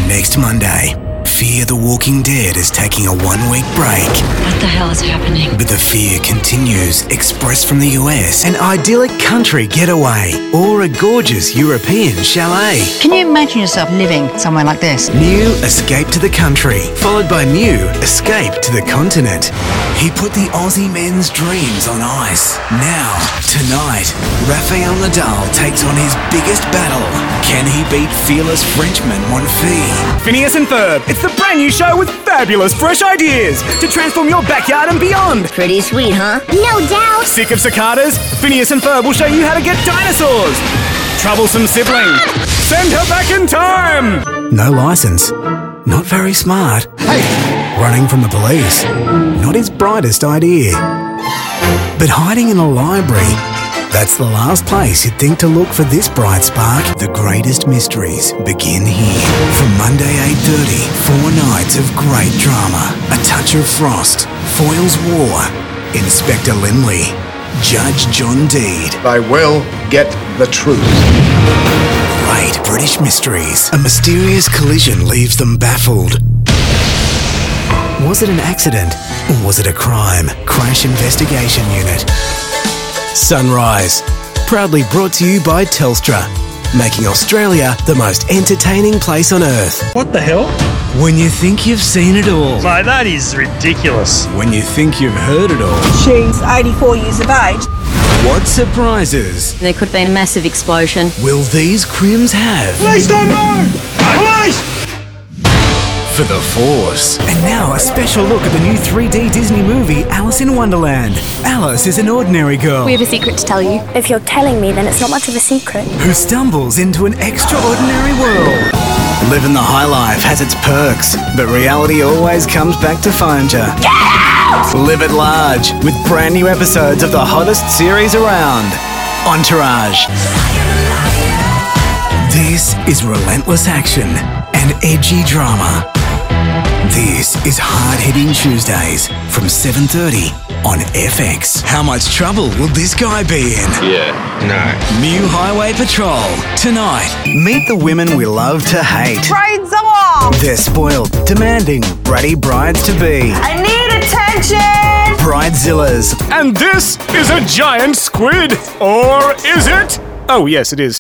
next Monday. Fear the Walking Dead is taking a 1-week break. What the hell is happening? But the fear continues, express from the US, an idyllic country getaway, or a gorgeous European chalet. Can you imagine yourself living somewhere like this? New Escape to the Country, followed by new Escape to the Continent. He put the Aussie men's dreams on ice. Now, tonight, Rafael Nadal takes on his biggest battle. Can he beat fearless Frenchman Monfils? Phineas and Ferb, it's the brand new show with fabulous fresh ideas to transform your backyard and beyond. Pretty sweet, huh? No doubt. Sick of cicadas? Phineas and Ferb will show you how to get dinosaurs. Troublesome sibling, send her back in time. No license. Not very smart. Hey, Running from the police. Not his brightest idea. But hiding in a library, that's the last place you'd think to look for this bright spark. The greatest mysteries begin here. From Monday 8:30, 4 nights of great drama. A touch of frost, Foyle's War, Inspector Lindley, Judge John Deed. I will get the truth. Great British mysteries. A mysterious collision leaves them baffled. Was it an accident or was it a crime? Crash Investigation Unit. Sunrise. Proudly brought to you by Telstra. Making Australia the most entertaining place on earth. What the hell? When you think you've seen it all. Mate, that is ridiculous. When you think you've heard it all. She's 84 years of age. What surprises There could be a massive explosion. will these crims have? Police don't move! Police! For the Force. And now a special look at the new 3D Disney movie Alice in Wonderland. Alice is an ordinary girl We have a secret to tell you. If you're telling me, then it's not much of a secret. who stumbles into an extraordinary world. Living the high life has its perks, but reality always comes back to find you. Live at large with brand new episodes of the hottest series around, Entourage. This is relentless action and edgy drama. This is Hard-Hitting Tuesdays from 7:30 on FX. How much trouble will this guy be in? New Highway Patrol. Tonight, meet the women we love to hate. Braids them off. They're spoiled, demanding, bratty brides-to-be. I need attention. Bridezillas. And this is a giant squid. Or is it? Oh, yes, it is.